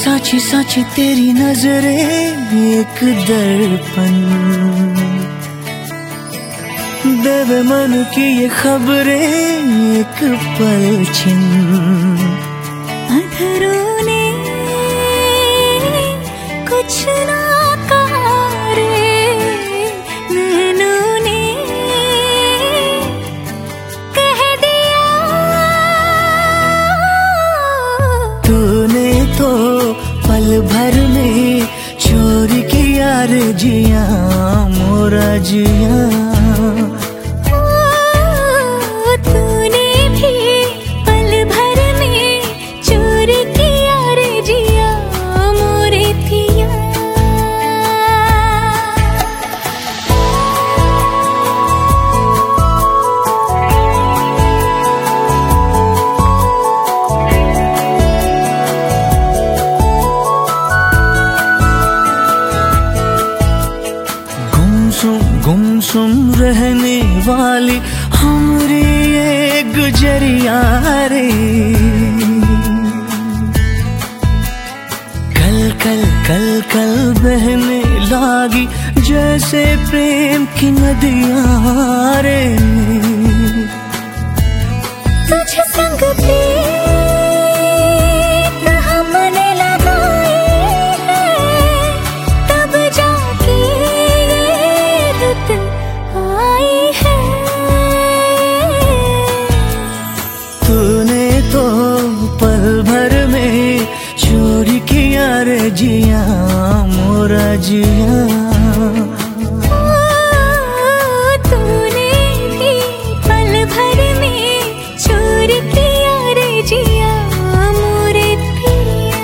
साची साची तेरी नजरें एक दर्पण, देवे मन की ये खबरें एक पलछिन। अधरों ने कुछ ना कहा रे, नैनों ने कह दिया। तूने तो पल भर में चोरी किया रे जिया मोरा जिया। तूने भी पल भर में चोरी किया रे जिया मोरे पिया। गुमसुम रहने वाली हमारी ये गुजरिया रे, कल कल कल कल बहने लागी जैसे प्रेम की नदियां रे। तुझ संग पे हमने लगाए हैं, तब जाके रुत आई है। तूने तो पल भर में चोरी किया रे जिया मोरा जिया। तूने भी पल भर में चोरी किया रे जिया मोरे पिया।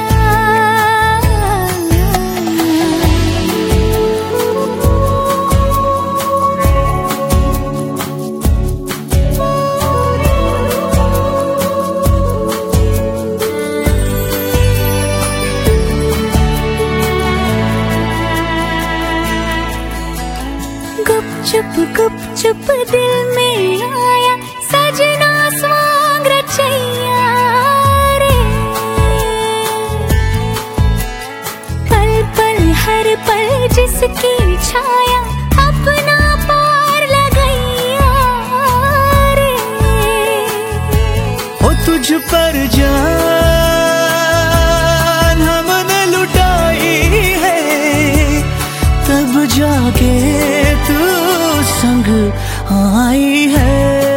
गुप चुप दिल में आया सजना स्वांग रचैया रे। पल पल हर पल जिसकी छाया अपना पार लगैया रे। हो तुझ पर जान हमने लुटाई है, तब जाके तू संग आई है।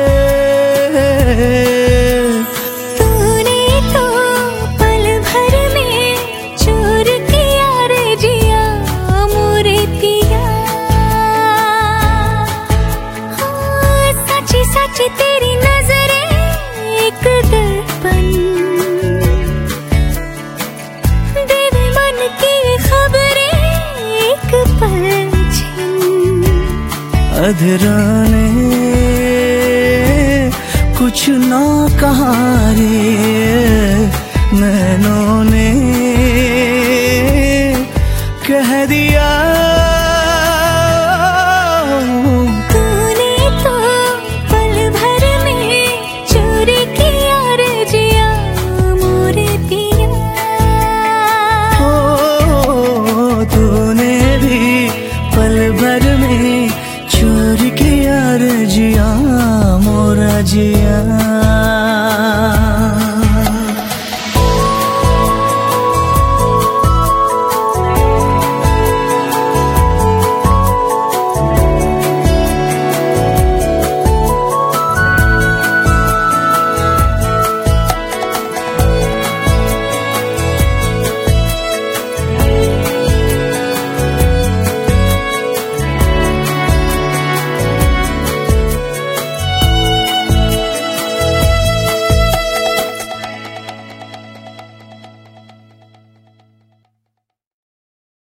तूने तो पल भर में चोर किया रे जिया मोरे पिया। साची साची तेरी नजरें एक दर्पण, देवे मन की खबरें एक पलछिन। अधरों ने कुछ ना कहा रे, नैनों ने